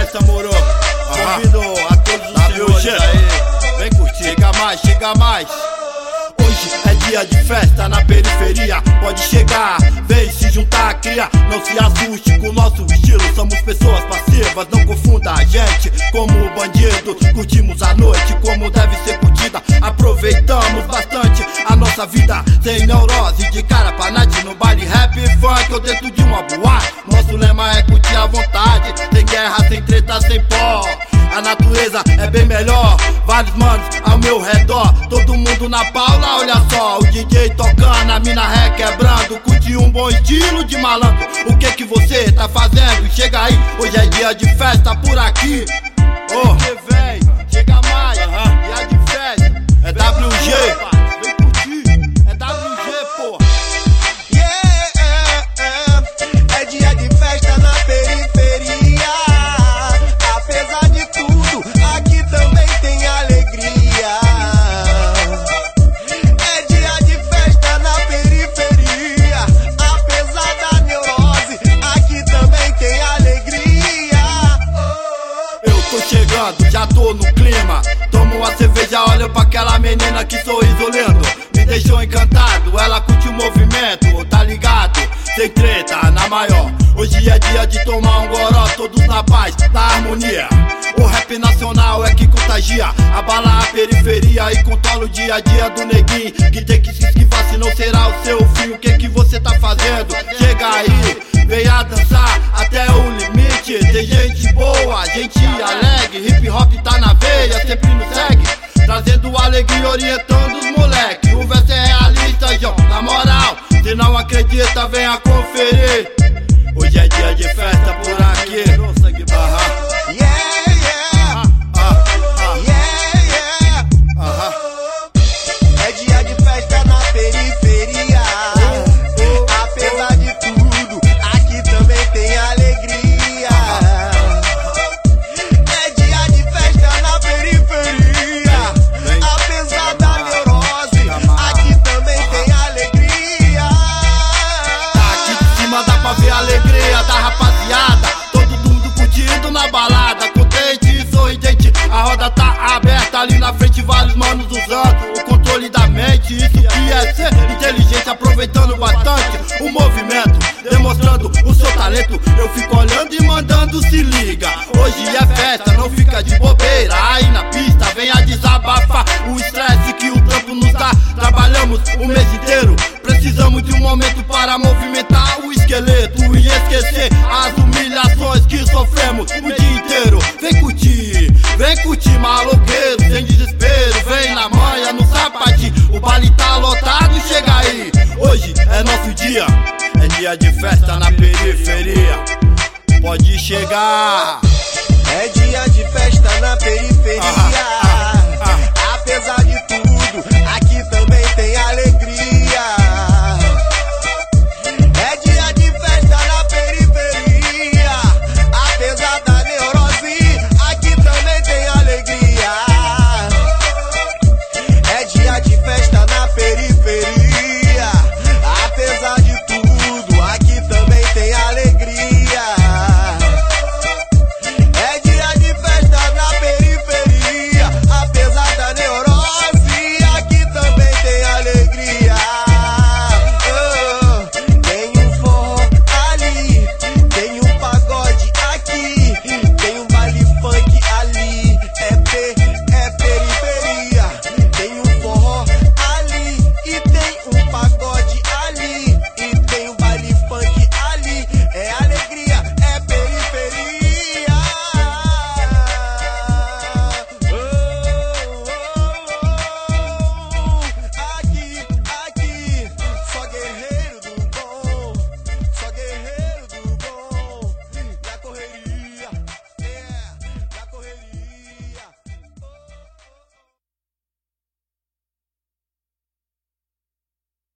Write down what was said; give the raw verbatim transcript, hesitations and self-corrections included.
festa, moro. Convido a todos os senhores aí. Vem curtir, chega mais, chega mais. Hoje é dia de festa na periferia. Pode chegar, vem se juntar, cria. Não se assuste com o nosso estilo. Somos pessoas passivas, não confunda a gente como bandido. Curtimos a noite como deve ser curtida. Aproveitamos bastante a nossa vida sem neurose. De cara pra night no baile rap e funk ou dentro de uma boate. Nosso lema é curtir à vontade. Sem guerra, sem treta, sem pó. A natureza é bem melhor. Vários manos ao meu redor. Todo mundo na Paula, olha só. O D J tocando, a mina requebrando. Curte um bom estilo de malandro. O que que você tá fazendo? Chega aí, hoje é dia de festa por aqui. Oh, que vem, chega mais, uh-huh. Dia de festa, é W G. Vem curtir, é W G, pô. Yeah, é dia de festa na periferia. Apesar de tudo, aqui também tem alegria. É dia de festa na periferia. Apesar da neurose, aqui também tem alegria. Eu tô chegando, já tô no clima. Tomo uma cerveja, olho pra aquela menina que sorriso lindo. Me deixou encantado, ela curte o movimento, tá ligado? Sem treta, na maior. Hoje é dia de tomar um goró, todos na paz, na harmonia. O rap nacional é que contagia, abala a periferia e controla o dia a dia do neguinho que tem que se esquivar, senão será o seu fim. O que que você tá fazendo? Chega aí, venha dançar até o limite. Tem gente boa, gente alegre, hip hop tá na veia, sempre nos segue, trazendo alegria, orientando os moleque. O verso é realista, João, na moral. Se não acredita, venha conferir. Hoje é dia de festa por aqui. Aham. Yeah, yeah. Ah, ah, Yeah, yeah. aham. É dia de festa na periferia. Apesar de tudo, aqui também tem alegria. É dia de festa na periferia. Apesar da neurose, aqui também tem alegria. Aqui de cima dá pra ver a alegria da rapaziada. Todo mundo curtindo na balada, contente e sorridente. A roda tá aberta ali na frente, vários manos usando o controle da mente. Isso que é ser inteligente, aproveitando bastante o movimento, demonstrando o seu talento. Eu fico olhando e mandando se liga. Hoje é festa, não fica de bobeira. Aí na pista venha desabafar o estresse que o trampo nos dá. Trabalhamos o mês inteiro, precisamos de um momento para movimentar o esqueleto e esquecer as humilhações que sofremos o dia inteiro. Vem curtir, vem curtir maloqueiro, sem desespero. Vem na manha, no sapatinho, o baile tá lotado, chega aí. Hoje é nosso dia, é dia de festa na periferia. Pode chegar. É dia de festa na periferia. Aham.